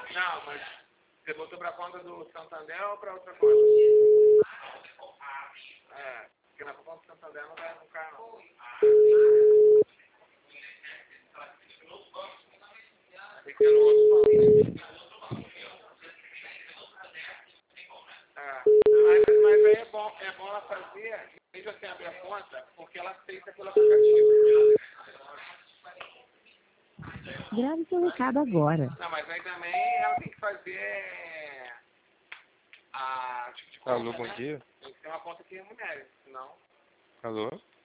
Não, mas você botou pra conta do Santander ou pra outra conta? É, porque na conta do Santander não vai no carro, não. Tem que ser no outro banco. Mas aí é bom ela fazer, mesmo assim abrir a conta, porque ela aceita pelo aplicativo. Grave seu recado agora. Não, mas aí também ela tem que fazer a tipo de conta, Alô, bom né? dia. Tem que ter uma conta que remunere, senão... Alô?